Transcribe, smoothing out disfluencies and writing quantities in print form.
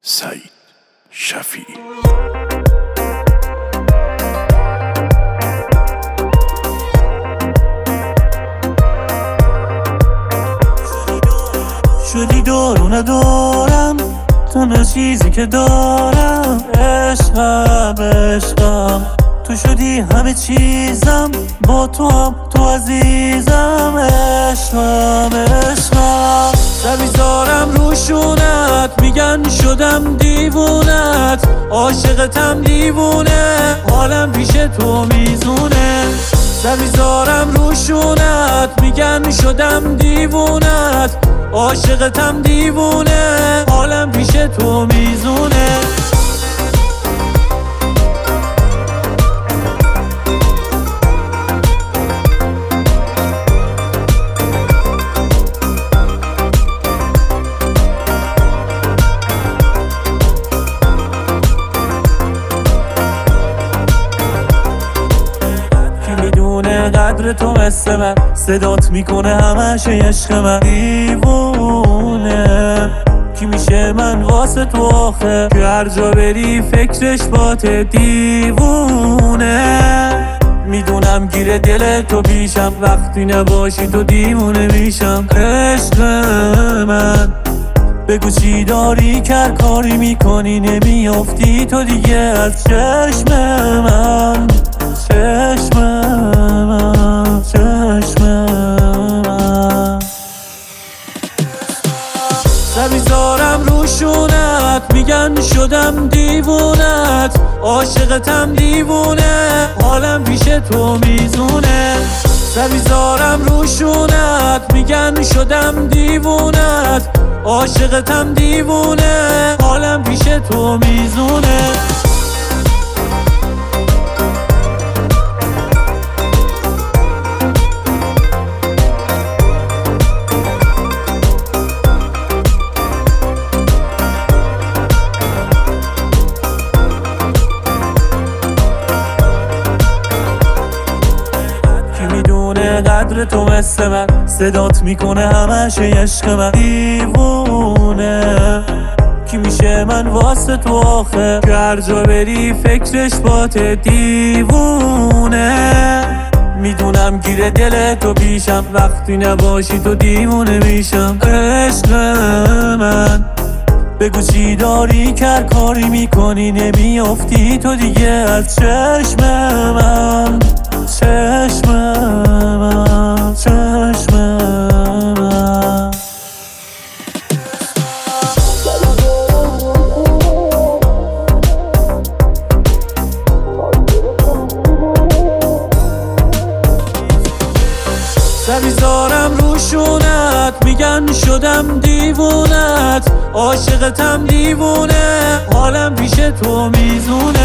سعید شفیعی. شدی دور و ندارم، تنها چیزی که دارم عشقم. تو شدی همه چیزم، با تو هم تو عزیزم. عشقم سر میذارم روشونت، میگن شدم دیوونت، عاشقتم دیوونه، حالم پیش تو میزونه. سر میذارم روشونت، میگن شدم دیوونت، عاشقتم دیوونه، حالم پیش تو میزونه. قدر تو مثل من صدات میکنه همش عشق من. دیوونه کی میشه من واسه تو آخه، که هر جا بری فکرش باته. دیوونه میدونم گیره دل تو پیشم، وقتی نباشی تو دیوونه میشم. عشق من بگو چی داری، کاری میکنی نمیافتی تو دیگه از چشم من. چشم من سر میذارم روشونت، میگن شدم دیوونت، عاشقتم دیوونه، حالم پیش تو میزونه. سر میذارم روشونت، میگن شدم دیوونت، عاشقتم دیوونه، حالم پیش تو میزونه. قدر تو مثل من صدات میکنه همش عشق من. دیوونه کی میشه من واسه تو آخه، که هر جا بری فکرش باته. دیوونه میدونم گیره دل تو پیشم، وقتی نباشی تو دیوونه میشم. عشق من بگو چی داری، کاری میکنی نمیافتی تو دیگه از چشم من. چشم من سر میذارم روشونت، میگن شدم دیوونت، عاشقتم دیوونه، حالم پیش تو میزونه.